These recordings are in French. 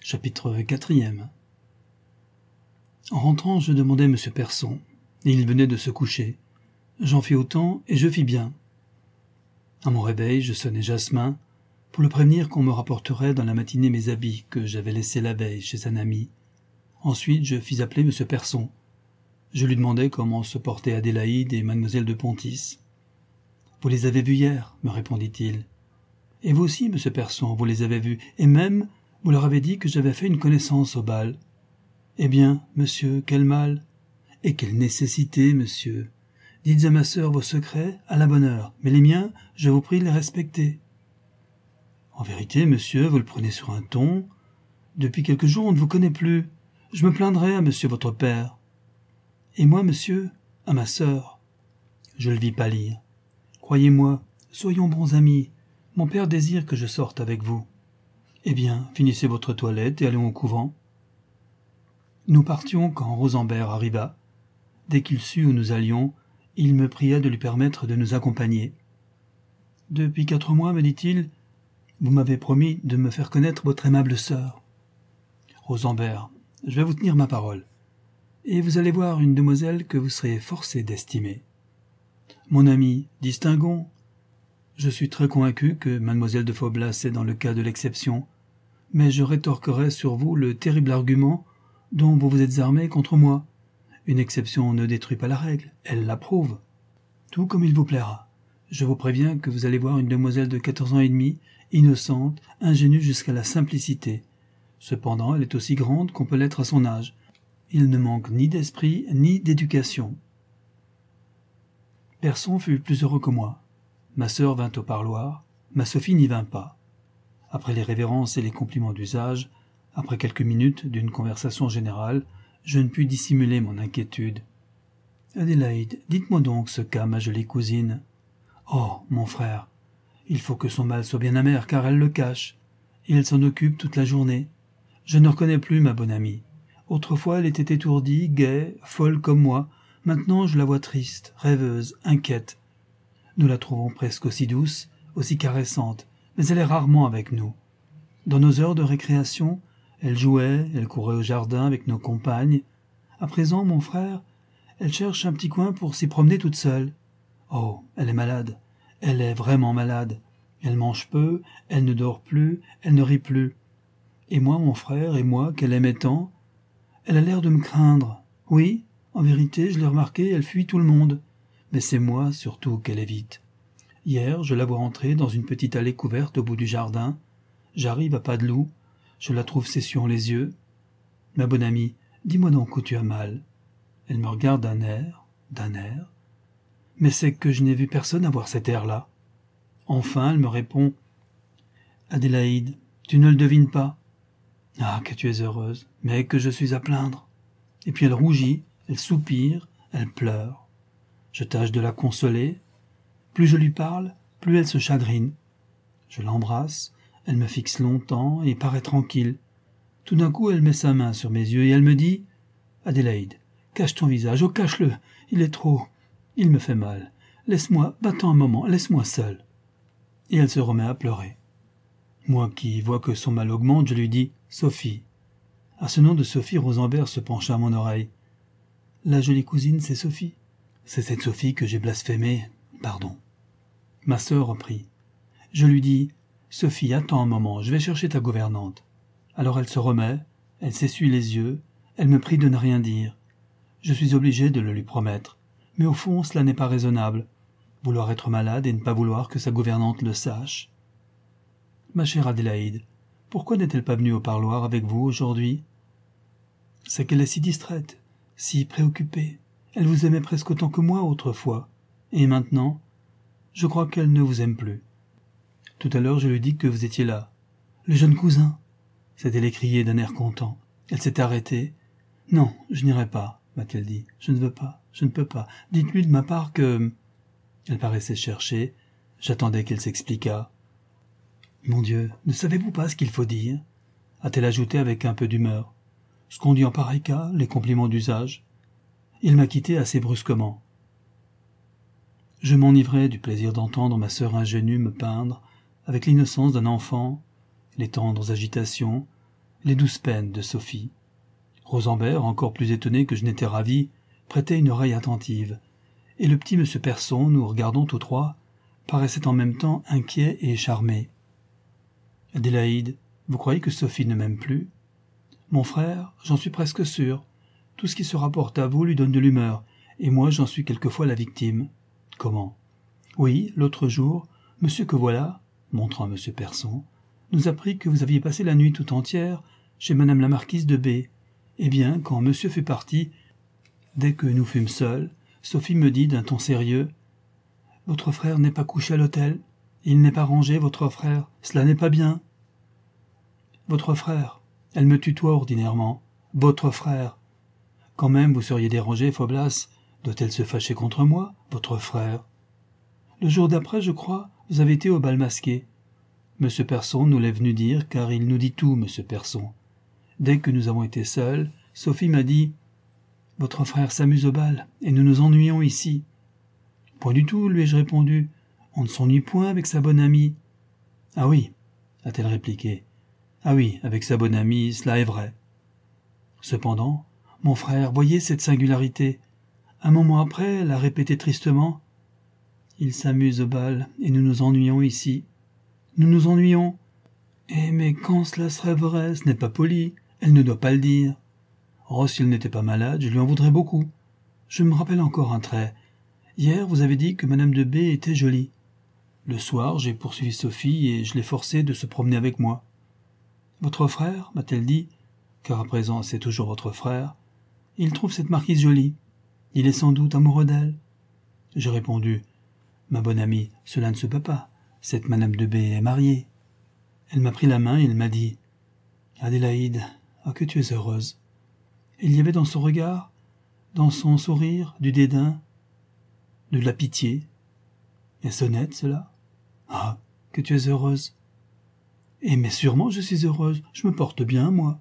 Chapitre 4. En rentrant, je demandai M. Persson, et il venait de se coucher. J'en fis autant, et je fis bien. À mon réveil, je sonnai Jasmin, pour le prévenir qu'on me rapporterait dans la matinée mes habits que j'avais laissés la veille chez un ami. Ensuite, je fis appeler M. Persson. Je lui demandai comment se portaient Adélaïde et Mademoiselle de Pontis. « Vous les avez vus hier, me répondit-il. « Et vous aussi, M. Persson, vous les avez vus, et même, vous leur avez dit que j'avais fait une connaissance au bal. Eh bien, monsieur, quel mal? Et quelle nécessité, monsieur? Dites à ma sœur vos secrets, à la bonne heure, mais les miens, je vous prie de les respecter. » En vérité, monsieur, vous le prenez sur un ton. Depuis quelques jours, on ne vous connaît plus. Je me plaindrai à monsieur votre père. Et moi, monsieur, à ma sœur. Je le vis pâlir. Croyez-moi, soyons bons amis. Mon père désire que je sorte avec vous. Eh bien, finissez votre toilette et allons au couvent. Nous partions quand Rosenberg arriva. Dès qu'il sut où nous allions, il me pria de lui permettre de nous accompagner. « Depuis 4 mois, me dit-il, vous m'avez promis de me faire connaître votre aimable sœur. Rosenberg, je vais vous tenir ma parole. Et vous allez voir une demoiselle que vous serez forcé d'estimer. Mon ami, distinguons. Je suis très convaincu que mademoiselle de Faublas est dans le cas de l'exception, mais je rétorquerai sur vous le terrible argument dont vous vous êtes armé contre moi. Une exception ne détruit pas la règle, elle l'approuve. Tout comme il vous plaira. Je vous préviens que vous allez voir une demoiselle de 14 ans et demi, innocente, ingénue jusqu'à la simplicité. Cependant, elle est aussi grande qu'on peut l'être à son âge. Il ne manque ni d'esprit ni d'éducation. Persson fut plus heureux que moi. Ma sœur vint au parloir, ma Sophie n'y vint pas. Après les révérences et les compliments d'usage, après quelques minutes d'une conversation générale, je ne pus dissimuler mon inquiétude. « Adélaïde, dites-moi donc ce qu'a ma jolie cousine. »« Oh, mon frère, il faut que son mal soit bien amer, car elle le cache, et elle s'en occupe toute la journée. Je ne reconnais plus ma bonne amie. Autrefois, elle était étourdie, gaie, folle comme moi. Maintenant, je la vois triste, rêveuse, inquiète. Nous la trouvons presque aussi douce, aussi caressante, mais elle est rarement avec nous. Dans nos heures de récréation, elle jouait, elle courait au jardin avec nos compagnes. À présent, mon frère, elle cherche un petit coin pour s'y promener toute seule. Oh, elle est malade, elle est vraiment malade. Elle mange peu, elle ne dort plus, elle ne rit plus. Et moi, mon frère, et moi, qu'elle aimait tant, elle a l'air de me craindre. Oui, en vérité, je l'ai remarqué, elle fuit tout le monde. Mais c'est moi, surtout, qu'elle évite. Hier, je la vois entrer dans une petite allée couverte au bout du jardin. J'arrive à pas de loup. Je la trouve s'essuyant les yeux. « Ma bonne amie, dis-moi donc où tu as mal. » Elle me regarde d'un air. Mais c'est que je n'ai vu personne avoir cet air-là. Enfin, elle me répond. « Adélaïde, tu ne le devines pas. Ah, que tu es heureuse, mais que je suis à plaindre. » Et puis elle rougit, elle soupire, elle pleure. Je tâche de la consoler. Plus je lui parle, plus elle se chagrine. Je l'embrasse, elle me fixe longtemps et paraît tranquille. Tout d'un coup, elle met sa main sur mes yeux et elle me dit « Adélaïde, cache ton visage, oh cache-le, il est trop, il me fait mal. Laisse-moi, va-t'en un moment, laisse-moi seul. » Et elle se remet à pleurer. Moi qui vois que son mal augmente, je lui dis « Sophie. » À ce nom de Sophie, Rosenberg se pencha à mon oreille. « La jolie cousine, c'est Sophie. C'est cette Sophie que j'ai blasphémée, pardon. » Ma sœur reprit. Je lui dis « Sophie, attends un moment, je vais chercher ta gouvernante. » Alors elle se remet, elle s'essuie les yeux, elle me prie de ne rien dire. Je suis obligé de le lui promettre, mais au fond cela n'est pas raisonnable. Vouloir être malade et ne pas vouloir que sa gouvernante le sache. Ma chère Adélaïde, pourquoi n'est-elle pas venue au parloir avec vous aujourd'hui? C'est qu'elle est si distraite, si préoccupée. Elle vous aimait presque autant que moi autrefois. Et maintenant, je crois qu'elle ne vous aime plus. Tout à l'heure, je lui dis que vous étiez là. Le jeune cousin, s'est-elle écriée d'un air content. Elle s'est arrêtée. Non, je n'irai pas, m'a-t-elle dit. Je ne veux pas, je ne peux pas. Dites-lui de ma part que... Elle paraissait chercher. J'attendais qu'elle s'expliquât. Mon Dieu, ne savez-vous pas ce qu'il faut dire? A-t-elle ajouté avec un peu d'humeur. Ce qu'on dit en pareil cas, les compliments d'usage. Il m'a quitté assez brusquement. Je m'enivrais du plaisir d'entendre ma sœur ingénue me peindre, avec l'innocence d'un enfant, les tendres agitations, les douces peines de Sophie. Rosenberg, encore plus étonné que je n'étais ravi, prêtait une oreille attentive, et le petit monsieur Persson, nous regardant tous trois, paraissait en même temps inquiet et charmé. « Adélaïde, vous croyez que Sophie ne m'aime plus ? Mon frère, j'en suis presque sûr. Tout ce qui se rapporte à vous lui donne de l'humeur, et moi j'en suis quelquefois la victime. » « Comment ? » ?»« Oui, l'autre jour, monsieur que voilà, montrant à monsieur Persson, nous apprit que vous aviez passé la nuit tout entière chez madame la marquise de B. Eh bien, quand monsieur fut parti, dès que nous fûmes seuls, Sophie me dit d'un ton sérieux « Votre frère n'est pas couché à l'hôtel. Il n'est pas rangé, votre frère. Cela n'est pas bien. »« Votre frère. Elle me tutoie ordinairement. Votre frère. Quand même vous seriez dérangé, Faublas. Doit-elle se fâcher contre moi, votre frère ? Le jour d'après, je crois, vous avez été au bal masqué. Monsieur Persson nous l'est venu dire, car il nous dit tout, monsieur Persson. Dès que nous avons été seuls, Sophie m'a dit « Votre frère s'amuse au bal, et nous nous ennuyons ici. »« Point du tout, lui ai-je répondu. On ne s'ennuie point avec sa bonne amie. »« Ah oui, a-t-elle répliqué. Ah oui, avec sa bonne amie, cela est vrai. Cependant, mon frère, voyez cette singularité. Un moment après, elle a répété tristement « Il s'amuse au bal, et nous nous ennuyons ici. Nous nous ennuyons. Eh, mais quand cela serait vrai, ce n'est pas poli. Elle ne doit pas le dire. Oh, s'il n'était pas malade, je lui en voudrais beaucoup. Je me rappelle encore un trait. Hier, vous avez dit que madame de B était jolie. Le soir, j'ai poursuivi Sophie et je l'ai forcée de se promener avec moi. Votre frère, m'a-t-elle dit, car à présent c'est toujours votre frère, il trouve cette marquise jolie. Il est sans doute amoureux d'elle. J'ai répondu, ma bonne amie, cela ne se peut pas. Cette madame de B est mariée. Elle m'a pris la main et elle m'a dit, Adélaïde, ah que tu es heureuse. Et il y avait dans son regard, dans son sourire, du dédain, de la pitié. Est-ce honnête, cela? Ah, que tu es heureuse. Eh, mais sûrement je suis heureuse, je me porte bien, moi.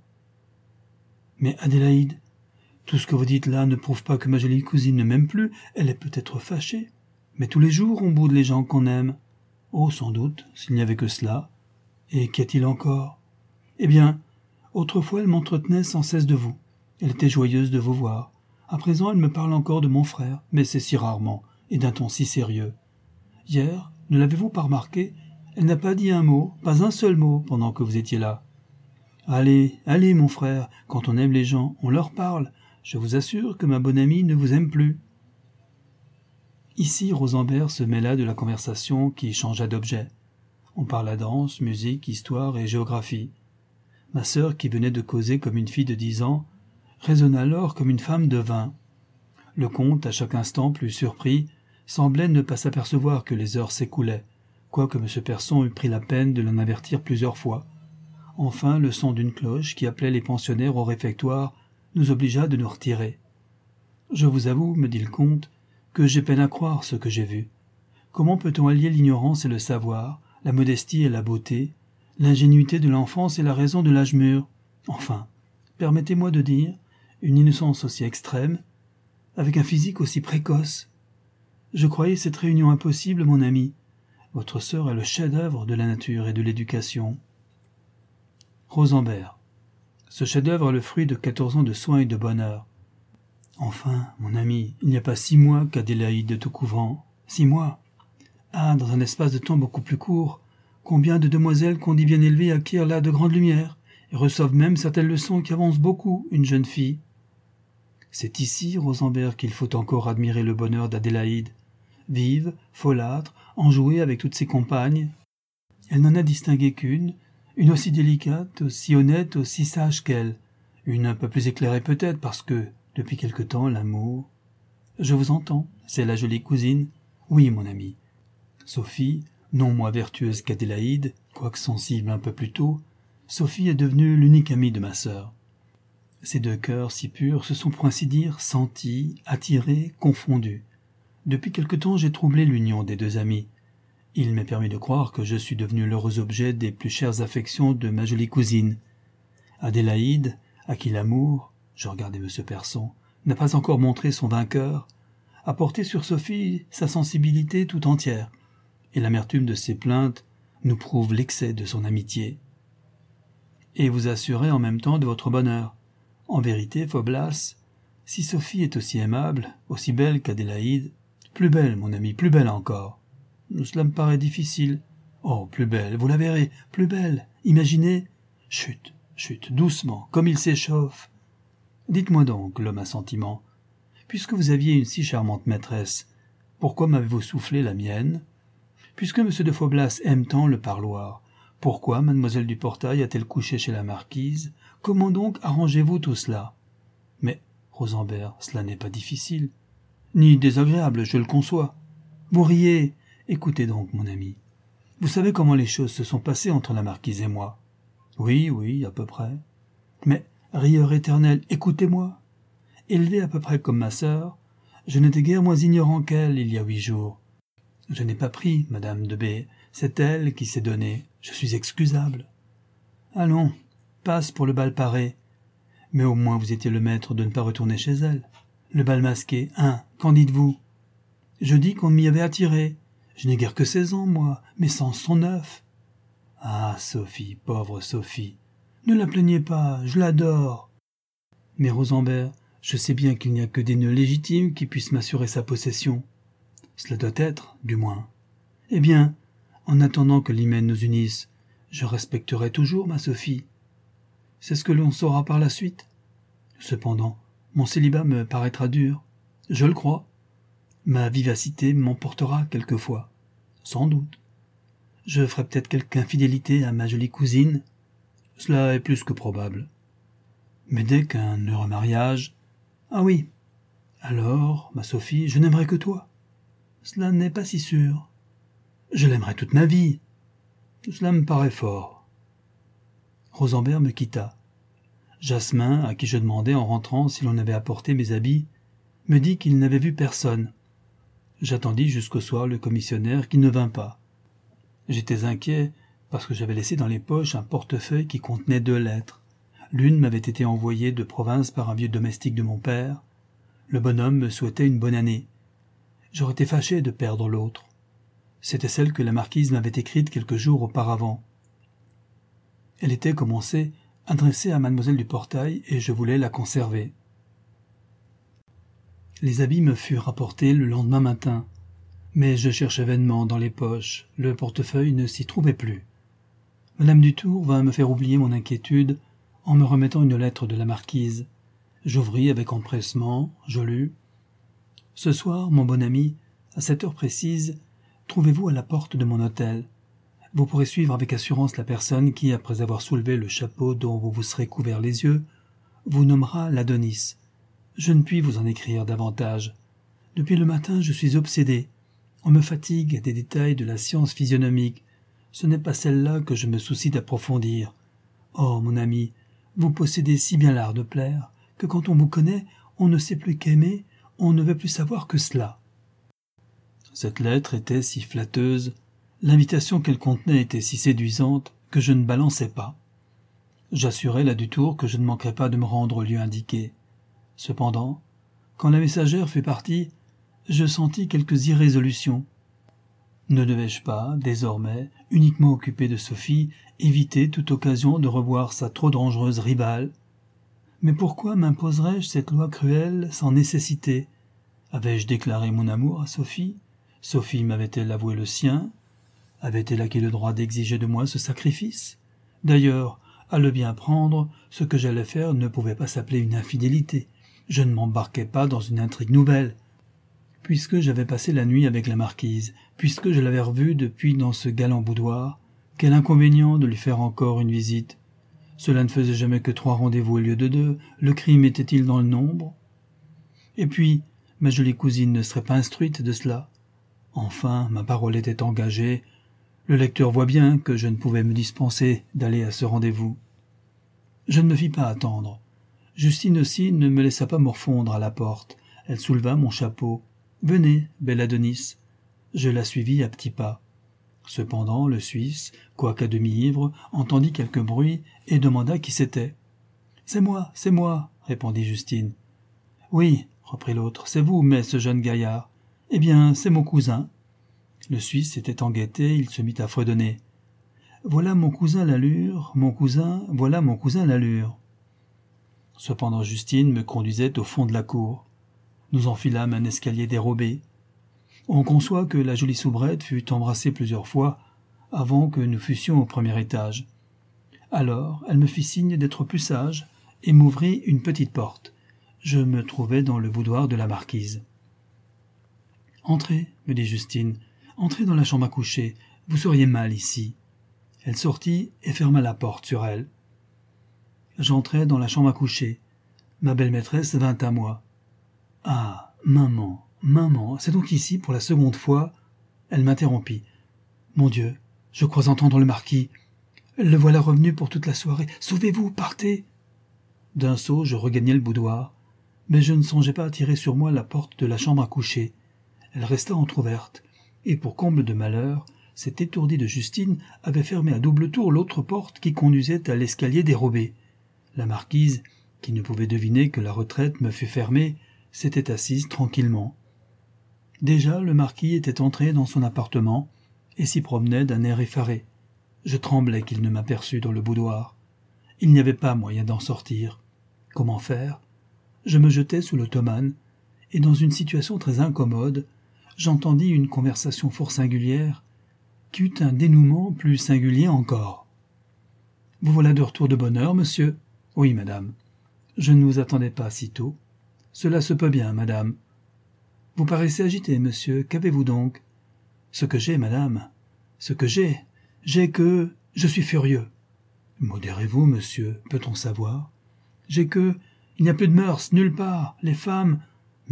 Mais Adélaïde, tout ce que vous dites là ne prouve pas que ma jolie cousine ne m'aime plus, elle est peut-être fâchée. Mais tous les jours on boude les gens qu'on aime. Oh, sans doute, s'il n'y avait que cela. Et qu'y a-t-il encore? Eh bien, autrefois elle m'entretenait sans cesse de vous. Elle était joyeuse de vous voir. À présent elle me parle encore de mon frère, mais c'est si rarement, et d'un ton si sérieux. Hier, ne l'avez-vous pas remarqué? Elle n'a pas dit un mot, pas un seul mot, pendant que vous étiez là. Allez, allez, mon frère, quand on aime les gens, on leur parle. Je vous assure que ma bonne amie ne vous aime plus. Ici, Rosenberg se mêla de la conversation qui changea d'objet. On parla danse, musique, histoire et géographie. Ma sœur, qui venait de causer comme une fille de 10 ans, raisonna alors comme une femme de 20. Le comte, à chaque instant plus surpris, semblait ne pas s'apercevoir que les heures s'écoulaient, quoique M. Persson eût pris la peine de l'en avertir plusieurs fois. Enfin, le son d'une cloche qui appelait les pensionnaires au réfectoire nous obligea de nous retirer. « Je vous avoue, me dit le comte, que j'ai peine à croire ce que j'ai vu. Comment peut-on allier l'ignorance et le savoir, la modestie et la beauté, l'ingénuité de l'enfance et la raison de l'âge mûr? Enfin, permettez-moi de dire, une innocence aussi extrême, avec un physique aussi précoce. Je croyais cette réunion impossible, mon ami. Votre sœur est le chef-d'œuvre de la nature et de l'éducation. » Rosenberg. Ce chef-d'œuvre est le fruit de 14 ans de soins et de bonheur. Enfin, mon ami, il n'y a pas 6 mois qu'Adélaïde est au couvent. 6 mois. Ah, dans un espace de temps beaucoup plus court, combien de demoiselles qu'on dit bien élevées acquièrent là de grandes lumières, et reçoivent même certaines leçons qui avancent beaucoup une jeune fille. C'est ici, Rosenberg, qu'il faut encore admirer le bonheur d'Adélaïde. Vive, folâtre, enjouée avec toutes ses compagnes. Elle n'en a distingué qu'une, une aussi délicate, aussi honnête, aussi sage qu'elle. Une un peu plus éclairée peut-être, parce que, depuis quelque temps, l'amour... Je vous entends, c'est la jolie cousine. Oui, mon ami. Sophie, non moins vertueuse qu'Adélaïde, quoique sensible un peu plus tôt, Sophie est devenue l'unique amie de ma sœur. Ces deux cœurs si purs se sont pour ainsi dire sentis, attirés, confondus. Depuis quelque temps j'ai troublé l'union des deux amis. Il m'est permis de croire que je suis devenu l'heureux objet des plus chères affections de ma jolie cousine. Adélaïde, à qui l'amour, je regardais M. Persson, n'a pas encore montré son vainqueur, a porté sur Sophie sa sensibilité tout entière, et l'amertume de ses plaintes nous prouve l'excès de son amitié. et vous assurer en même temps de votre bonheur. En vérité, Phoblas, si Sophie est aussi aimable, aussi belle qu'Adélaïde, plus belle, mon ami, plus belle encore. Cela me paraît difficile. Oh, plus belle, vous la verrez, plus belle. Imaginez. Chut, chut, doucement, comme il s'échauffe. Dites-moi donc, l'homme à sentiment, puisque vous aviez une si charmante maîtresse, pourquoi m'avez-vous soufflé la mienne? Puisque M. de Phoblas aime tant le parloir, pourquoi mademoiselle du Portail a-t-elle couché chez la marquise? Comment donc arrangez-vous tout cela? Mais, Rosembert, cela n'est pas difficile, ni désagréable, je le conçois. Vous riez. Écoutez donc, mon ami. Vous savez comment les choses se sont passées entre la marquise et moi? Oui, oui, à peu près. Mais, rieur éternel, écoutez-moi. Élevé à peu près comme ma sœur, je n'étais guère moins ignorant qu'elle il y a 8 jours. Je n'ai pas pris, madame de B. C'est elle qui s'est donnée. Je suis excusable. Allons, passe pour le bal paré. Mais au moins vous étiez le maître de ne pas retourner chez elle. Le bal masqué, hein, qu'en dites-vous? Je dis qu'on m'y avait attiré. Je n'ai guère que 16 ans, moi. Mes sens sont neufs. Ah, Sophie, pauvre Sophie. Ne la plaignez pas, je l'adore. Mais Rosembert, je sais bien qu'il n'y a que des nœuds légitimes qui puissent m'assurer sa possession. Cela doit être, du moins. Eh bien, en attendant que l'hymen nous unisse, je respecterai toujours ma Sophie. C'est ce que l'on saura par la suite. Cependant, mon célibat me paraîtra dur. Je le crois. Ma vivacité m'emportera quelquefois. Sans doute. Je ferai peut-être quelque infidélité à ma jolie cousine. Cela est plus que probable. Mais dès qu'un heureux mariage... Ah oui. Alors, ma Sophie, je n'aimerai que toi. Cela n'est pas si sûr. Je l'aimerai toute ma vie. Cela me paraît fort. Rosembert me quitta. Jasmin, à qui je demandai en rentrant si l'on avait apporté mes habits, me dit qu'il n'avait vu personne. J'attendis jusqu'au soir le commissionnaire qui ne vint pas. J'étais inquiet parce que j'avais laissé dans les poches un portefeuille qui contenait 2 lettres. L'une m'avait été envoyée de province par un vieux domestique de mon père. Le bonhomme me souhaitait une bonne année. J'aurais été fâché de perdre l'autre. C'était celle que la marquise m'avait écrite quelques jours auparavant. Elle était, comme on sait, adressée à mademoiselle du Portail et je voulais la conserver. Les habits me furent apportés le lendemain matin, mais je cherchais vainement dans les poches. Le portefeuille ne s'y trouvait plus. Madame Dutour vint me faire oublier mon inquiétude en me remettant une lettre de la marquise. J'ouvris avec empressement, je lus. « Ce soir, mon bon ami, à 7 heures précises, trouvez-vous à la porte de mon hôtel. Vous pourrez suivre avec assurance la personne qui, après avoir soulevé le chapeau dont vous vous serez couvert les yeux, vous nommera l'Adonis. Je ne puis vous en écrire davantage. Depuis le matin, je suis obsédé. On me fatigue des détails de la science physionomique. Ce n'est pas celle-là que je me soucie d'approfondir. Oh, mon ami, vous possédez si bien l'art de plaire que quand on vous connaît, on ne sait plus qu'aimer, on ne veut plus savoir que cela. » Cette lettre était si flatteuse, l'invitation qu'elle contenait était si séduisante que je ne balançais pas. J'assurai la Dutour que je ne manquerais pas de me rendre au lieu indiqué. Cependant, quand la messagère fut partie, je sentis quelques irrésolutions. Ne devais-je pas, désormais, uniquement occupé de Sophie, éviter toute occasion de revoir sa trop dangereuse rivale? Mais pourquoi m'imposerais-je cette loi cruelle sans nécessité? Avais-je déclaré mon amour à Sophie? Sophie m'avait-elle avoué le sien? Avait-elle acquis le droit d'exiger de moi ce sacrifice? D'ailleurs, à le bien prendre, ce que j'allais faire ne pouvait pas s'appeler une infidélité. Je ne m'embarquais pas dans une intrigue nouvelle. Puisque j'avais passé la nuit avec la marquise, puisque je l'avais revue depuis dans ce galant boudoir, quel inconvénient de lui faire encore une visite? Cela ne faisait jamais que 3 rendez-vous au lieu de 2. Le crime était-il dans le nombre? Et puis, ma jolie cousine ne serait pas instruite de cela. Enfin, ma parole était engagée. Le lecteur voit bien que je ne pouvais me dispenser d'aller à ce rendez-vous. Je ne me fis pas attendre. Justine aussi ne me laissa pas morfondre à la porte. Elle souleva mon chapeau. « Venez, belle Adonis. » Je la suivis à petits pas. Cependant, le Suisse, quoiqu'à demi-ivre, entendit quelque bruit et demanda qui c'était. « C'est moi, » répondit Justine. « Oui, » reprit l'autre, « c'est vous, mais ce jeune gaillard. Eh bien, c'est mon cousin. » Le Suisse était en gaieté, il se mit à fredonner. « voilà mon cousin l'allure, mon cousin, voilà mon cousin l'allure. » Cependant Justine me conduisait au fond de la cour. Nous enfilâmes un escalier dérobé. On conçoit que la jolie soubrette fut embrassée plusieurs fois avant que nous fussions au premier étage. Alors elle me fit signe d'être plus sage et m'ouvrit une petite porte. Je me trouvais dans le boudoir de la marquise. « Entrez, me dit Justine, entrez dans la chambre à coucher, vous seriez mal ici. » Elle sortit et ferma la porte sur elle. J'entrai dans la chambre à coucher. Ma belle maîtresse vint à moi. « Ah, maman, maman, c'est donc ici pour la seconde fois ?» Elle m'interrompit. « Mon Dieu, je crois entendre le marquis. Le voilà revenu pour toute la soirée. Sauvez-vous, partez !» D'un saut, je regagnai le boudoir, mais je ne songeais pas à tirer sur moi la porte de la chambre à coucher. Elle resta entr'ouverte, et pour comble de malheur, cette étourdie de Justine avait fermé à double tour l'autre porte qui conduisait à l'escalier dérobé. La marquise, qui ne pouvait deviner que la retraite me fût fermée, s'était assise tranquillement. Déjà le marquis était entré dans son appartement et s'y promenait d'un air effaré. Je tremblais qu'il ne m'aperçût dans le boudoir. Il n'y avait pas moyen d'en sortir. Comment faire ? Je me jetai sous l'ottomane, et dans une situation très incommode, j'entendis une conversation fort singulière, qui eut un dénouement plus singulier encore. « Vous voilà de retour de bonne heure, monsieur ?»« Oui, madame. »« Je ne vous attendais pas si tôt. »« Cela se peut bien, madame. »« Vous paraissez agité, monsieur. Qu'avez-vous donc ?»« Ce que j'ai, madame. Ce que j'ai que... Je suis furieux. »« Modérez-vous, monsieur. Peut-on savoir ?»« J'ai que... Il n'y a plus de mœurs, nulle part. Les femmes... »« Monsieur. »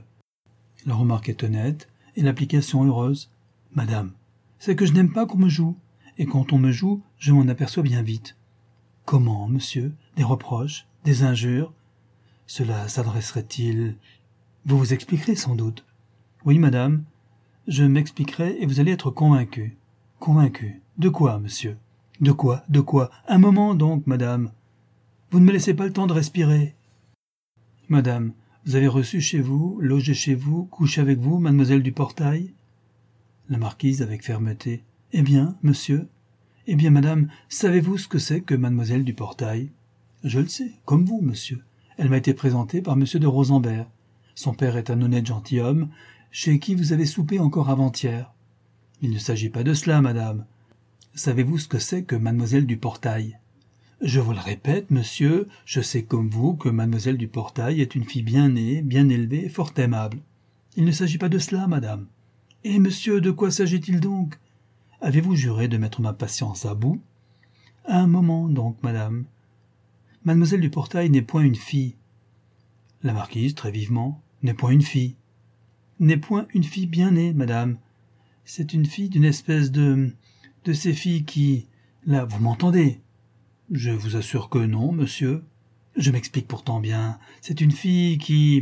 La remarque est honnête, et l'application heureuse. « Madame. » C'est que je n'aime pas qu'on me joue, et quand on me joue, je m'en aperçois bien vite. Comment, monsieur? Des reproches? Des injures? Cela s'adresserait-il... Vous vous expliquerez sans doute. Oui, madame, je m'expliquerai et vous allez être convaincu. Convaincu? De quoi, monsieur? De quoi? De quoi? Un moment donc, madame. Vous ne me laissez pas le temps de respirer. Madame, vous avez reçu chez vous, logé chez vous, couché avec vous, mademoiselle du Portail? La marquise avec fermeté. « Eh bien, monsieur ? Eh bien, madame, savez-vous ce que c'est que mademoiselle du Portail ? » ?»« Je le sais, comme vous, monsieur. Elle m'a été présentée par monsieur de Rosenberg. Son père est un honnête gentilhomme, chez qui vous avez soupé encore avant-hier. »« Il ne s'agit pas de cela, madame. Savez-vous ce que c'est que mademoiselle du Portail ? » ?»« Je vous le répète, monsieur, je sais comme vous que mademoiselle du Portail est une fille bien née, bien élevée, fort aimable. Il ne s'agit pas de cela, madame. » « Eh, monsieur, de quoi s'agit-il donc ? Avez-vous juré de mettre ma patience à bout ? » ?»« Un moment donc, madame. Mademoiselle du Portail n'est point une fille. » La marquise, très vivement, « N'est point une fille. »« N'est point une fille bien née, madame. C'est une fille d'une espèce de ces filles qui... Là, vous m'entendez ? Je vous assure que non, monsieur. Je m'explique pourtant bien. C'est une fille qui...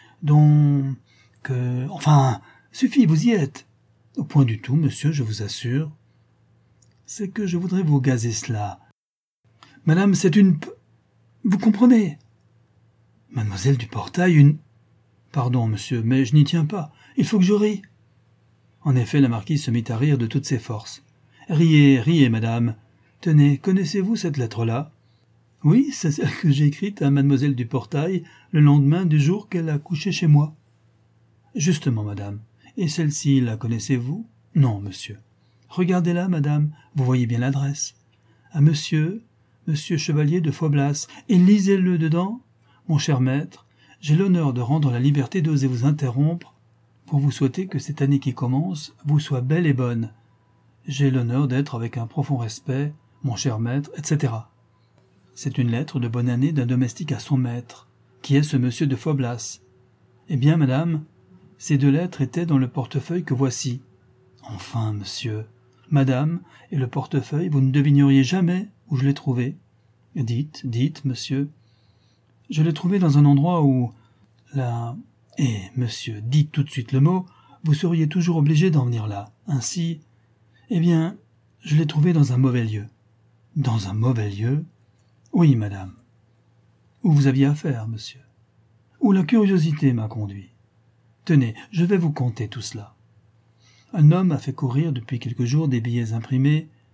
Enfin... Suffit, vous y êtes. Au point du tout, monsieur, je vous assure. C'est que je voudrais vous gazer cela. Madame, c'est une... Vous comprenez ? Mademoiselle du Portail, une... Pardon, monsieur, mais je n'y tiens pas. Il faut que je rie. En effet, la marquise se mit à rire de toutes ses forces. Riez, riez, madame. Tenez, connaissez-vous cette lettre-là ? Oui, c'est celle que j'ai écrite à mademoiselle du Portail le lendemain du jour qu'elle a couché chez moi. Justement, madame. Et celle-ci, la connaissez-vous ? Non, monsieur. Regardez-la, madame, vous voyez bien l'adresse. À monsieur Chevalier de Faublas, et lisez-le dedans. Mon cher maître, j'ai l'honneur de rendre la liberté d'oser vous interrompre pour vous souhaiter que cette année qui commence vous soit belle et bonne. J'ai l'honneur d'être avec un profond respect, mon cher maître, etc. C'est une lettre de bonne année d'un domestique à son maître, qui est ce monsieur de Faublas. Eh bien, madame, ces 2 lettres étaient dans le portefeuille que voici. Enfin, monsieur, madame, et le portefeuille, vous ne devineriez jamais où je l'ai trouvé. Dites, monsieur. Je l'ai trouvé dans un endroit où... Eh, monsieur, dites tout de suite le mot, vous seriez toujours obligé d'en venir là. Ainsi... Eh bien, je l'ai trouvé dans un mauvais lieu. Dans un mauvais lieu ? Oui, madame. Où vous aviez affaire, monsieur. Où la curiosité m'a conduit. Tenez, je vais vous conter tout cela. Un homme a fait courir depuis quelques jours des billets imprimés.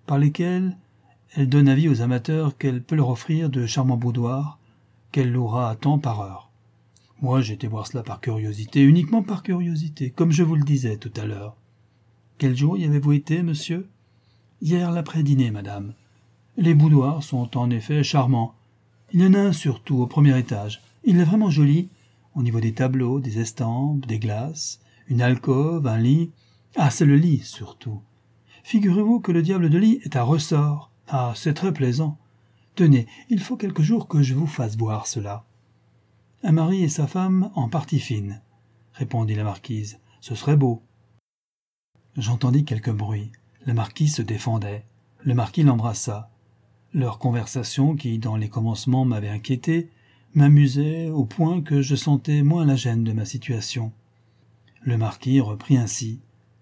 par lesquels elle donne avis aux amateurs qu'elle peut leur offrir de charmants boudoirs qu'elle louera à tant par heure. Moi, j'ai été voir cela par curiosité, uniquement par curiosité, comme je vous le disais tout à l'heure. Quel jour y avez-vous été, monsieur? Hier l'après-dîner, madame. Les boudoirs sont en effet charmants. Il y en a un surtout, au premier étage. Il est vraiment joli, au niveau des tableaux, des estampes, des glaces, une alcôve, un lit. Ah, c'est le lit, surtout. Figurez-vous que le diable de lit est à ressort. Ah, c'est très plaisant. Tenez, il faut quelques jours que je vous fasse voir cela. Un mari et sa femme en partie fine, répondit la marquise. Ce serait beau. J'entendis quelques bruits. La marquise se défendait. Le marquis l'embrassa. Leur conversation, qui dans les commencements m'avait inquiété, m'amusait au point que je sentais moins la gêne de ma situation. Le marquis reprit ainsi.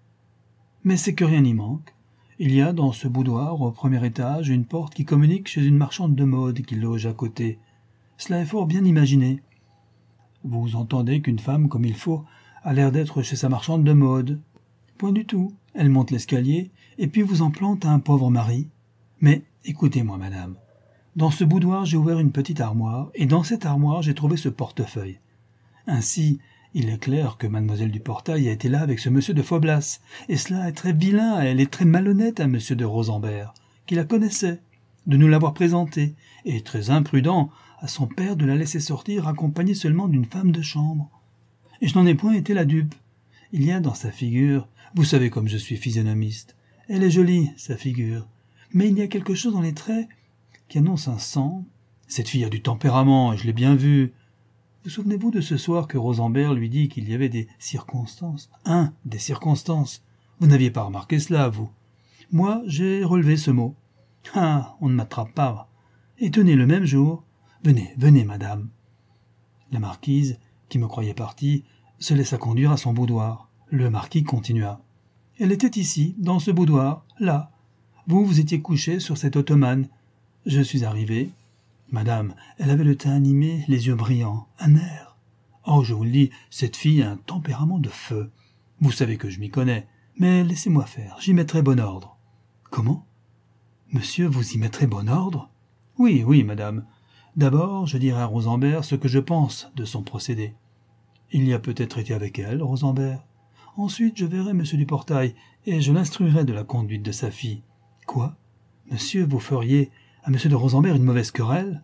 Mais c'est que rien n'y manque. Il y a dans ce boudoir, au premier étage, une porte qui communique chez une marchande de mode qui loge à côté. Cela est fort bien imaginé. Vous entendez qu'une femme, comme il faut, a l'air d'être chez sa marchande de mode. Point du tout. Elle monte l'escalier, et puis vous en plante un pauvre mari. Mais écoutez-moi, madame. Dans ce boudoir, j'ai ouvert une petite armoire, et dans cette armoire, j'ai trouvé ce portefeuille. Ainsi, il est clair que mademoiselle du Portail a été là avec ce monsieur de Faublas, et cela est très vilain, elle est très malhonnête à monsieur de Rosenberg, qui la connaissait, de nous l'avoir présentée, et très imprudent à son père de la laisser sortir accompagnée seulement d'une femme de chambre. Et je n'en ai point été la dupe. Il y a dans sa figure, vous savez comme je suis physionomiste, elle est jolie, sa figure, mais il y a quelque chose dans les traits qui annonce un sang. Cette fille a du tempérament, et je l'ai bien vue. Vous souvenez-vous de ce soir que Rosenberg lui dit qu'il y avait des circonstances? Des circonstances. Vous n'aviez pas remarqué cela, vous. Moi, j'ai relevé ce mot. Ah, on ne m'attrape pas. Et tenez, le même jour. Venez, venez, madame. La marquise, qui me croyait partie, se laissa conduire à son boudoir. Le marquis continua. Elle était ici, dans ce boudoir, là. Vous étiez couché sur cette ottomane. Je suis arrivé. Madame, elle avait le teint animé, les yeux brillants, un air. Oh, je vous le dis, cette fille a un tempérament de feu. Vous savez que je m'y connais, mais laissez-moi faire, j'y mettrai bon ordre. Comment? Monsieur, vous y mettrez bon ordre? Oui, oui, madame. D'abord, je dirai à Rosenberg ce que je pense de son procédé. Il y a peut-être été avec elle, Rosenberg. Ensuite, je verrai monsieur du Portail, et je l'instruirai de la conduite de sa fille. Quoi? Monsieur, vous feriez à monsieur de Rosenberg une mauvaise querelle?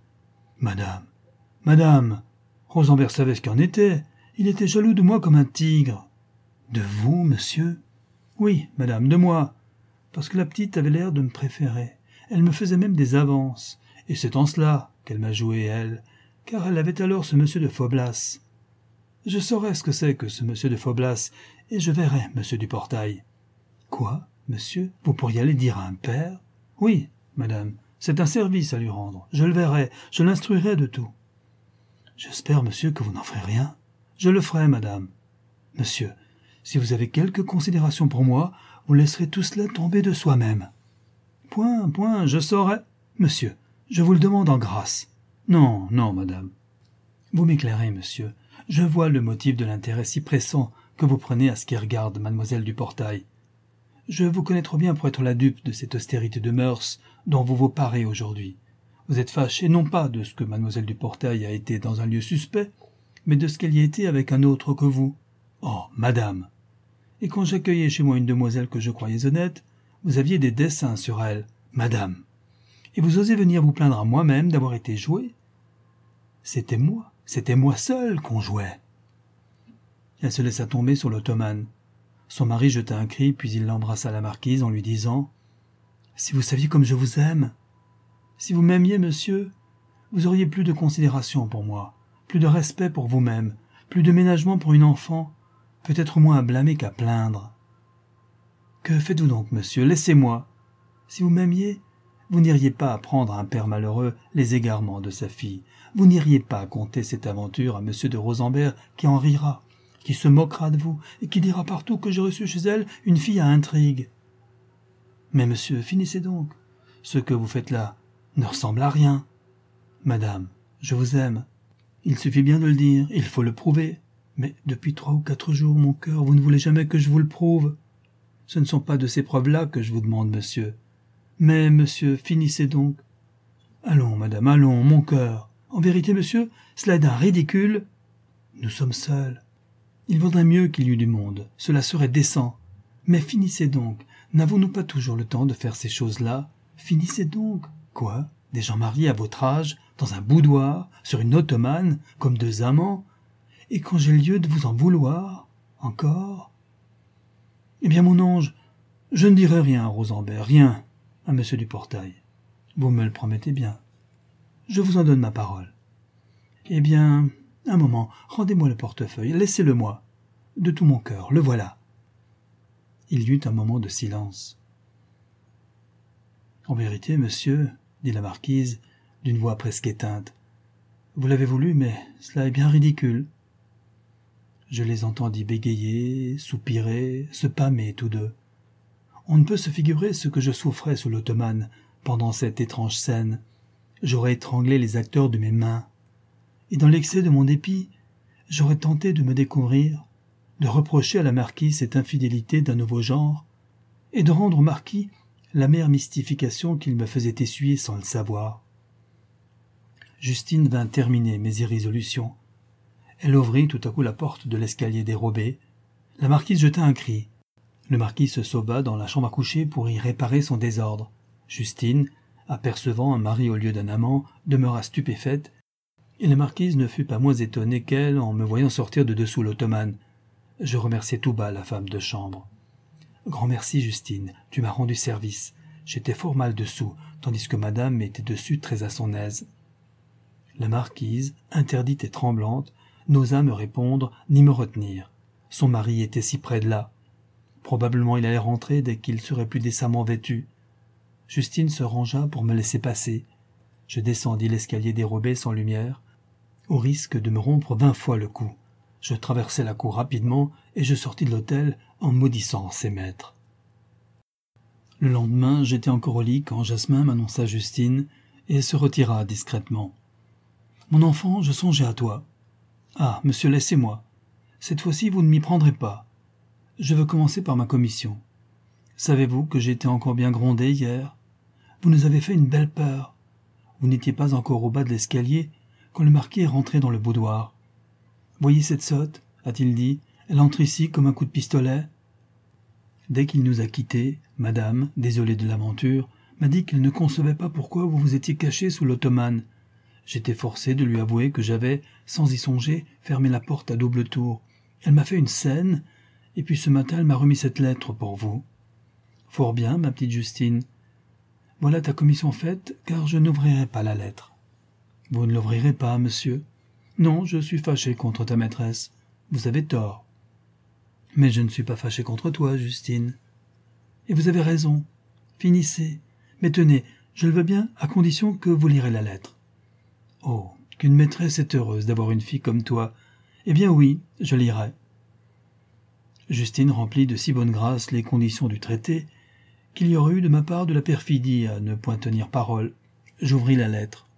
Madame, Rosenberg savait ce qu'il en était. Il était jaloux de moi comme un tigre. De vous, monsieur? Oui, madame, de moi. Parce que la petite avait l'air de me préférer. Elle me faisait même des avances. Et c'est en cela qu'elle m'a joué, elle, car elle avait alors ce monsieur de Faublas. Je saurai ce que c'est que ce monsieur de Faublas, et je verrai monsieur du Portail. Quoi, monsieur? Vous pourriez aller dire à un père? Oui, madame. C'est un service à lui rendre. Je le verrai, je l'instruirai de tout. J'espère, monsieur, que vous n'en ferez rien. Je le ferai, madame. Monsieur, si vous avez quelque considération pour moi, vous laisserez tout cela tomber de soi-même. Point, je saurai. Monsieur, je vous le demande en grâce. Non, madame. Vous m'éclairez, monsieur. Je vois le motif de l'intérêt si pressant que vous prenez à ce qui regarde mademoiselle du Portail. Je vous connais trop bien pour être la dupe de cette austérité de mœurs dont vous vous parez aujourd'hui. Vous êtes fâché non pas de ce que mademoiselle du Portail a été dans un lieu suspect, mais de ce qu'elle y a été avec un autre que vous. Oh, madame! Et quand j'accueillais chez moi une demoiselle que je croyais honnête, vous aviez des desseins sur elle, madame. Et vous osez venir vous plaindre à moi-même d'avoir été joué? C'était moi seul qu'on jouait. Elle se laissa tomber sur l'ottomane. Son mari jeta un cri, puis il l'embrassa la marquise en lui disant « Si vous saviez comme je vous aime, si vous m'aimiez, monsieur, vous auriez plus de considération pour moi, plus de respect pour vous-même, plus de ménagement pour une enfant, peut-être moins à blâmer qu'à plaindre. Que faites-vous donc, monsieur? Laissez-moi. Si vous m'aimiez, vous n'iriez pas apprendre à un père malheureux les égarements de sa fille. Vous n'iriez pas conter cette aventure à monsieur de Rosenberg qui en rira, qui se moquera de vous et qui dira partout que j'ai reçu chez elle une fille à intrigue. Mais monsieur, finissez donc. Ce que vous faites là ne ressemble à rien. Madame, je vous aime. Il suffit bien de le dire, il faut le prouver. Mais depuis 3 ou 4 jours, mon cœur, vous ne voulez jamais que je vous le prouve. Ce ne sont pas de ces preuves-là que je vous demande, monsieur. Mais, monsieur, finissez donc. Allons, madame, allons, mon cœur. En vérité, monsieur, cela est d'un ridicule. Nous sommes seuls. Il vaudrait mieux qu'il y eût du monde. Cela serait décent. Mais finissez donc. N'avons-nous pas toujours le temps de faire ces choses-là? Finissez donc. Quoi? Des gens mariés à votre âge, dans un boudoir, sur une ottomane, comme deux amants? Et quand j'ai lieu de vous en vouloir? Encore? Eh bien, mon ange, je ne dirai rien à Rosenberg, rien, à monsieur Duportail. Vous me le promettez bien. Je vous en donne ma parole. Eh bien, un moment, rendez-moi le portefeuille, laissez-le moi. De tout mon cœur, le voilà. Il y eut un moment de silence. En vérité, monsieur, dit la marquise, d'une voix presque éteinte, vous l'avez voulu, mais cela est bien ridicule. Je les entendis bégayer, soupirer, se pâmer tous deux. On ne peut se figurer ce que je souffrais sous l'ottomane pendant cette étrange scène. J'aurais étranglé les acteurs de mes mains. Et dans l'excès de mon dépit, j'aurais tenté de me découvrir, de reprocher à la marquise cette infidélité d'un nouveau genre, et de rendre au marquis l'amère mystification qu'il me faisait essuyer sans le savoir. Justine vint terminer mes irrésolutions. Elle ouvrit tout à coup la porte de l'escalier dérobé. La marquise jeta un cri. Le marquis se sauva dans la chambre à coucher pour y réparer son désordre. Justine, apercevant un mari au lieu d'un amant, demeura stupéfaite, et la marquise ne fut pas moins étonnée qu'elle en me voyant sortir de dessous l'ottomane. Je remerciai tout bas la femme de chambre. « Grand merci, Justine, tu m'as rendu service. J'étais fort mal dessous, tandis que madame était dessus très à son aise. » La marquise, interdite et tremblante, n'osa me répondre ni me retenir. Son mari était si près de là. Probablement il allait rentrer dès qu'il serait plus décemment vêtu. Justine se rangea pour me laisser passer. Je descendis l'escalier dérobé sans lumière, au risque de me rompre 20 fois le cou. Je traversai la cour rapidement et je sortis de l'hôtel en maudissant ses maîtres. Le lendemain, j'étais encore au lit quand Jasmin m'annonça Justine et se retira discrètement. « Mon enfant, je songeais à toi. »« Ah, monsieur, laissez-moi. Cette fois-ci, vous ne m'y prendrez pas. Je veux commencer par ma commission. Savez-vous que j'ai été encore bien grondé hier? Vous nous avez fait une belle peur. Vous n'étiez pas encore au bas de l'escalier quand le marquis est rentré dans le boudoir. « Voyez cette sotte, a-t-il dit, elle entre ici comme un coup de pistolet. » Dès qu'il nous a quittés, madame, désolée de l'aventure, m'a dit qu'elle ne concevait pas pourquoi vous vous étiez caché sous l'ottomane. J'étais forcé de lui avouer que j'avais, sans y songer, fermé la porte à double tour. Elle m'a fait une scène, et puis ce matin elle m'a remis cette lettre pour vous. Fort bien, ma petite Justine. Voilà ta commission faite, car je n'ouvrirai pas la lettre. Vous ne l'ouvrirez pas, monsieur. Non, je suis fâché contre ta maîtresse. Vous avez tort. Mais je ne suis pas fâché contre toi, Justine. Et vous avez raison. Finissez. Mais tenez, je le veux bien, à condition que vous lirez la lettre. Oh, qu'une maîtresse est heureuse d'avoir une fille comme toi. Eh bien oui, je lirai. Justine remplit de si bonne grâce les conditions du traité qu'il y aurait eu de ma part de la perfidie à ne point tenir parole. J'ouvris la lettre.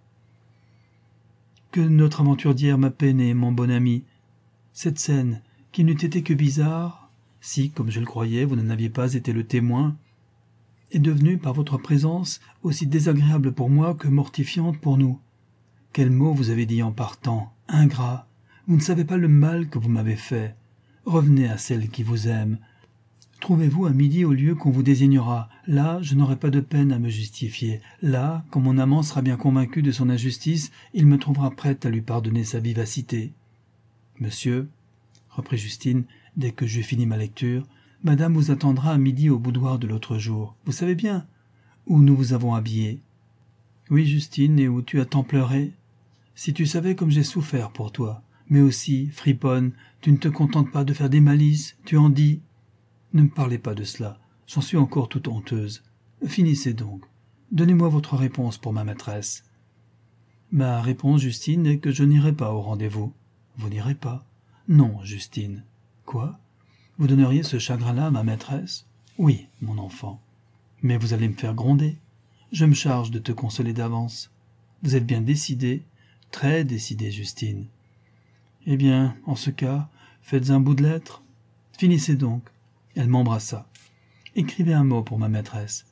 Que notre aventure d'hier m'a peiné, mon bon ami. Cette scène, qui n'eût été que bizarre, si, comme je le croyais, vous n'en aviez pas été le témoin, est devenue, par votre présence, aussi désagréable pour moi que mortifiante pour nous. Quels mots vous avez dit en partant, ingrat. Vous ne savez pas le mal que vous m'avez fait. Revenez à celle qui vous aime. Trouvez-vous à midi au lieu qu'on vous désignera. Là, je n'aurai pas de peine à me justifier. Là, quand mon amant sera bien convaincu de son injustice, il me trouvera prête à lui pardonner sa vivacité. Monsieur, reprit Justine, dès que j'eus fini ma lecture, madame vous attendra à midi au boudoir de l'autre jour. Vous savez bien, où nous vous avons habillé. Oui, Justine, et où tu as tant pleuré. Si tu savais comme j'ai souffert pour toi. Mais aussi, friponne, tu ne te contentes pas de faire des malices, tu en dis. Ne me parlez pas de cela, j'en suis encore toute honteuse. Finissez donc. Donnez-moi votre réponse pour ma maîtresse. Ma réponse, Justine, est que je n'irai pas au rendez-vous. Vous n'irez pas? Non, Justine. Quoi? Vous donneriez ce chagrin-là à ma maîtresse? Oui, mon enfant. Mais vous allez me faire gronder. Je me charge de te consoler d'avance. Vous êtes bien décidée, très décidée, Justine. Eh bien, en ce cas, faites un bout de lettre. Finissez donc. Elle m'embrassa. Écrivez un mot pour ma maîtresse.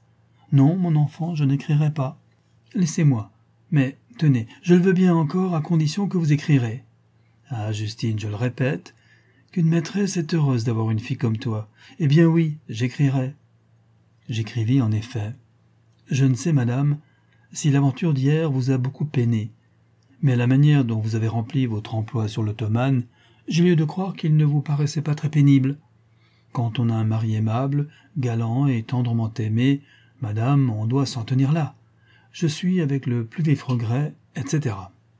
Non, mon enfant, je n'écrirai pas. Laissez-moi. Mais, tenez, je le veux bien encore à condition que vous écrirez. Ah, Justine, je le répète, qu'une maîtresse est heureuse d'avoir une fille comme toi. Eh bien oui, j'écrirai. J'écrivis en effet. Je ne sais, madame, si l'aventure d'hier vous a beaucoup peiné, mais à la manière dont vous avez rempli votre emploi sur l'ottomane, j'ai lieu de croire qu'il ne vous paraissait pas très pénible. Quand on a un mari aimable, galant et tendrement aimé, madame, on doit s'en tenir là. Je suis, avec le plus vif regret, etc.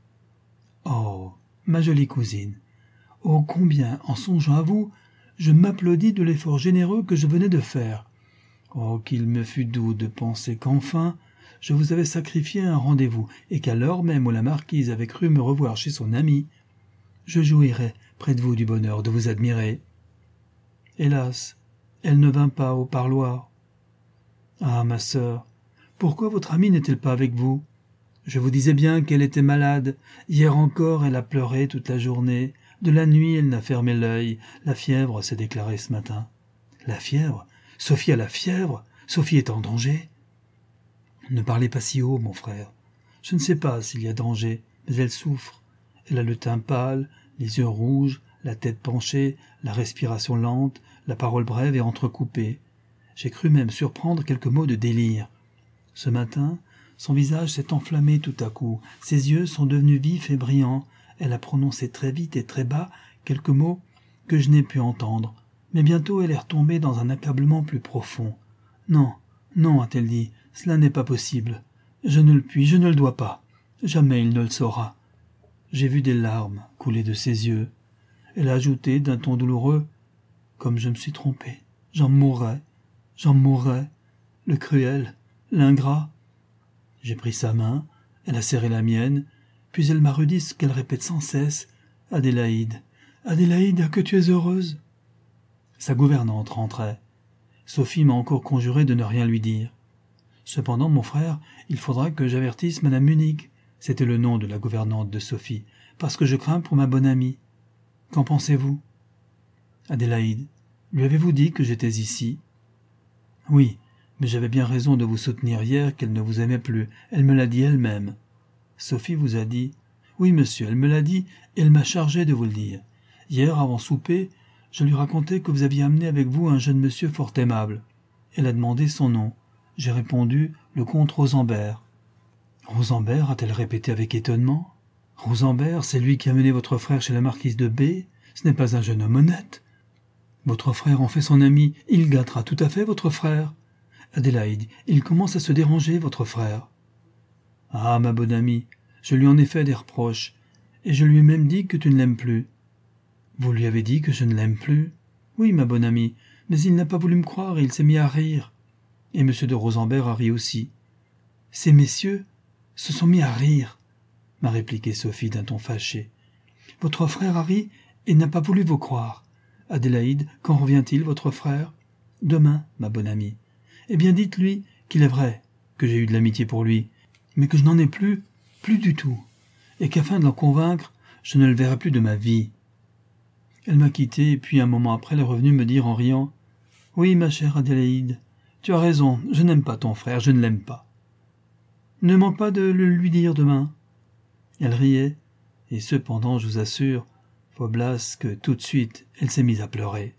Oh, ma jolie cousine, oh combien, en songeant à vous, je m'applaudis de l'effort généreux que je venais de faire. Oh, qu'il me fut doux de penser qu'enfin, je vous avais sacrifié un rendez-vous, et qu'à l'heure même où la marquise avait cru me revoir chez son amie, je jouirais près de vous du bonheur de vous admirer. Hélas, elle ne vint pas au parloir. Ah, ma sœur, pourquoi votre amie n'est-elle pas avec vous? Je vous disais bien qu'elle était malade. Hier encore, elle a pleuré toute la journée. De la nuit, elle n'a fermé l'œil. La fièvre s'est déclarée ce matin. La fièvre? Sophie a la fièvre? Sophie est en danger? Ne parlez pas si haut, mon frère. Je ne sais pas s'il y a danger, mais elle souffre. Elle a le teint pâle, les yeux rouges, la tête penchée, la respiration lente, la parole brève et entrecoupée. J'ai cru même surprendre quelques mots de délire. Ce matin, son visage s'est enflammé tout à coup, ses yeux sont devenus vifs et brillants. Elle a prononcé très vite et très bas quelques mots que je n'ai pu entendre, mais bientôt elle est retombée dans un accablement plus profond. Non, non, a-t-elle dit, cela n'est pas possible. Je ne le puis, je ne le dois pas. Jamais il ne le saura. J'ai vu des larmes couler de ses yeux. Elle a ajouté d'un ton douloureux, comme je me suis trompé. J'en mourrai, le cruel, l'ingrat. J'ai pris sa main, elle a serré la mienne, puis elle m'a redit ce qu'elle répète sans cesse. Adélaïde, Adélaïde, que tu es heureuse. Sa gouvernante rentrait. Sophie m'a encore conjuré de ne rien lui dire. Cependant, mon frère, il faudra que j'avertisse madame Munich, c'était le nom de la gouvernante de Sophie, parce que je crains pour ma bonne amie. Qu'en pensez-vous? Adélaïde, lui avez-vous dit que j'étais ici? Oui, mais j'avais bien raison de vous soutenir hier qu'elle ne vous aimait plus, elle me l'a dit elle-même. Sophie vous a dit? Oui, monsieur, elle me l'a dit, et elle m'a chargé de vous le dire. Hier, avant souper, je lui racontais que vous aviez amené avec vous un jeune monsieur fort aimable. Elle a demandé son nom. J'ai répondu, le comte Rosenberg. Rosenberg, a-t-elle répété avec étonnement. Rosenberg, c'est lui qui a mené votre frère chez la marquise de B. Ce n'est pas un jeune homme honnête. Votre frère en fait son ami, il gâtera tout à fait votre frère. Adélaïde, il commence à se déranger, votre frère. Ah, ma bonne amie, je lui en ai fait des reproches, et je lui ai même dit que tu ne l'aimes plus. Vous lui avez dit que je ne l'aime plus? Oui, ma bonne amie, mais il n'a pas voulu me croire et il s'est mis à rire. Et M. de Rosenberg a ri aussi. Ces messieurs se sont mis à rire, m'a répliqué Sophie d'un ton fâché. Votre frère a ri et n'a pas voulu vous croire. Adélaïde, quand revient-il, votre frère? Demain, ma bonne amie. Eh bien, dites-lui qu'il est vrai que j'ai eu de l'amitié pour lui, mais que je n'en ai plus du tout, et qu'afin de l'en convaincre, je ne le verrai plus de ma vie. Elle m'a quitté, et puis un moment après, elle est revenue me dire en riant, « Oui, ma chère Adélaïde, tu as raison, je n'aime pas ton frère, je ne l'aime pas. Ne manque pas de le lui dire demain. » Elle riait, et cependant, je vous assure, Faublas, que tout de suite, elle s'est mise à pleurer.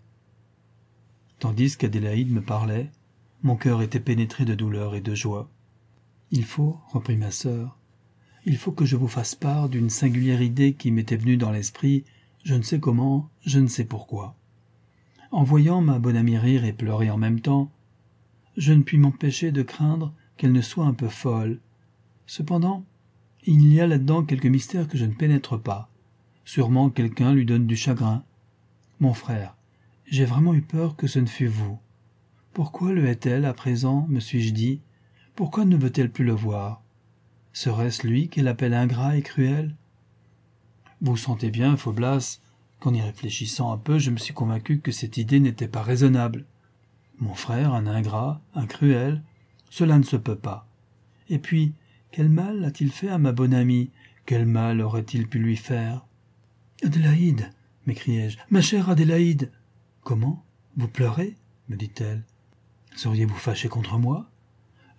Tandis qu'Adélaïde me parlait, mon cœur était pénétré de douleur et de joie. « Il faut, reprit ma sœur, il faut que je vous fasse part d'une singulière idée qui m'était venue dans l'esprit, je ne sais comment, je ne sais pourquoi. En voyant ma bonne amie rire et pleurer en même temps, je ne puis m'empêcher de craindre qu'elle ne soit un peu folle. Cependant, il y a là-dedans quelque mystère que je ne pénètre pas. Sûrement quelqu'un lui donne du chagrin. Mon frère, j'ai vraiment eu peur que ce ne fût vous. Pourquoi le hait-elle à présent, me suis-je dit? Pourquoi ne veut-elle plus le voir? Serait-ce lui qu'elle appelle ingrat et cruel? Vous sentez bien, Faublas, qu'en y réfléchissant un peu, je me suis convaincu que cette idée n'était pas raisonnable. Mon frère, un ingrat, un cruel, cela ne se peut pas. Et puis, quel mal a-t-il fait à ma bonne amie? Quel mal aurait-il pu lui faire? Adélaïde, m'écriai-je, ma chère Adélaïde. Comment? Vous pleurez? Me dit-elle. Seriez-vous fâchée contre moi?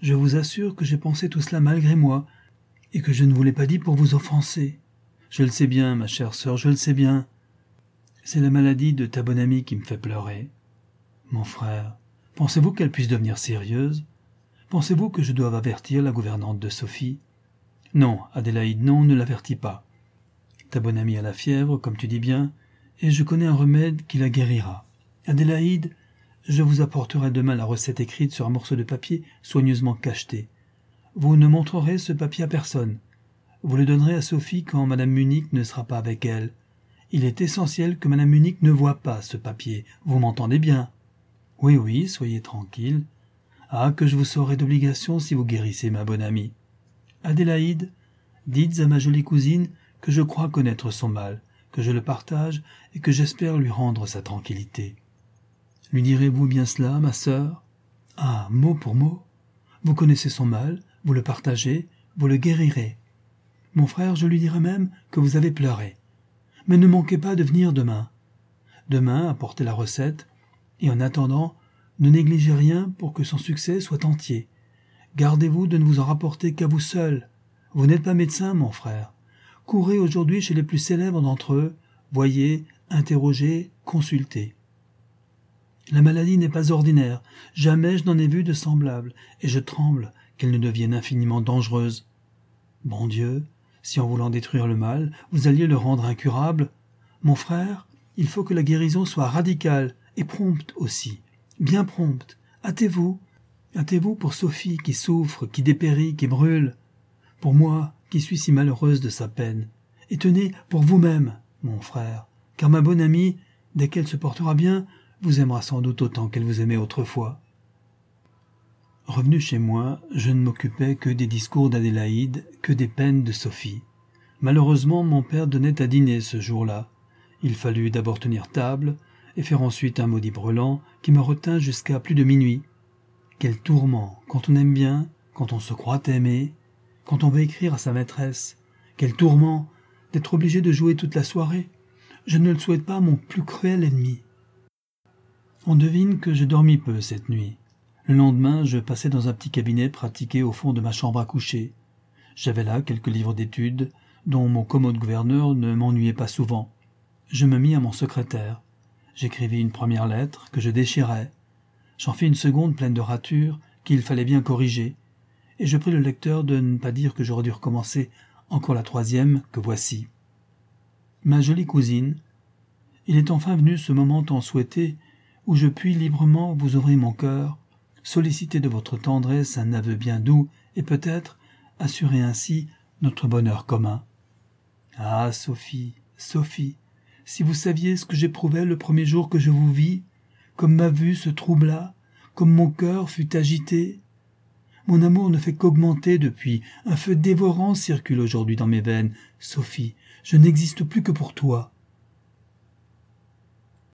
Je vous assure que j'ai pensé tout cela malgré moi, et que je ne vous l'ai pas dit pour vous offenser. Je le sais bien, ma chère sœur, je le sais bien. C'est la maladie de ta bonne amie qui me fait pleurer. Mon frère, pensez-vous qu'elle puisse devenir sérieuse? Pensez-vous que je doive avertir la gouvernante de Sophie? Non, Adélaïde, non, ne l'avertis pas. Ta bonne amie a la fièvre, comme tu dis bien, et je connais un remède qui la guérira. Adélaïde, je vous apporterai demain la recette écrite sur un morceau de papier soigneusement cacheté. Vous ne montrerez ce papier à personne. Vous le donnerez à Sophie quand Madame Munich ne sera pas avec elle. Il est essentiel que Madame Munich ne voie pas ce papier. Vous m'entendez bien? Oui, oui, soyez tranquille. Ah, que je vous saurai d'obligation si vous guérissez ma bonne amie. Adélaïde, dites à ma jolie cousine que je crois connaître son mal, que je le partage et que j'espère lui rendre sa tranquillité. Lui direz-vous bien cela, ma sœur? Ah, mot pour mot. Vous connaissez son mal, vous le partagez, vous le guérirez. Mon frère, je lui dirai même que vous avez pleuré. Mais ne manquez pas de venir demain. Demain, apportez la recette, et en attendant, ne négligez rien pour que son succès soit entier. Gardez-vous de ne vous en rapporter qu'à vous seul. Vous n'êtes pas médecin, mon frère. Courez aujourd'hui chez les plus célèbres d'entre eux, voyez, interrogez, consultez. La maladie n'est pas ordinaire, jamais je n'en ai vu de semblable, et je tremble qu'elle ne devienne infiniment dangereuse. Bon Dieu, si en voulant détruire le mal, vous alliez le rendre incurable, mon frère, il faut que la guérison soit radicale, et prompte aussi, bien prompte. Hâtez-vous pour Sophie qui souffre, qui dépérit, qui brûle, pour moi qui suis si malheureuse de sa peine, et tenez pour vous-même, mon frère, car ma bonne amie, dès qu'elle se portera bien, vous aimera sans doute autant qu'elle vous aimait autrefois. Revenu chez moi, je ne m'occupais que des discours d'Adélaïde, que des peines de Sophie. Malheureusement, mon père donnait à dîner ce jour-là. Il fallut d'abord tenir table, et faire ensuite un maudit brûlant qui me retint jusqu'à plus de minuit. Quel tourment, quand on aime bien, quand on se croit aimer, quand on veut écrire à sa maîtresse. Quel tourment d'être obligé de jouer toute la soirée. Je ne le souhaite pas à mon plus cruel ennemi. On devine que je dormis peu cette nuit. Le lendemain, je passai dans un petit cabinet pratiqué au fond de ma chambre à coucher. J'avais là quelques livres d'études, dont mon commode gouverneur ne m'ennuyait pas souvent. Je me mis à mon secrétaire. J'écrivis une première lettre que je déchirai. J'en fis une seconde pleine de ratures qu'il fallait bien corriger, et je prie le lecteur de ne pas dire que j'aurais dû recommencer encore la troisième que voici. Ma jolie cousine, il est enfin venu ce moment tant souhaité où je puis librement vous ouvrir mon cœur, solliciter de votre tendresse un aveu bien doux et peut-être assurer ainsi notre bonheur commun. Ah, Sophie, Sophie, si vous saviez ce que j'éprouvais le premier jour que je vous vis, comme ma vue se troubla, comme mon cœur fut agité. Mon amour ne fait qu'augmenter depuis, un feu dévorant circule aujourd'hui dans mes veines. Sophie, je n'existe plus que pour toi.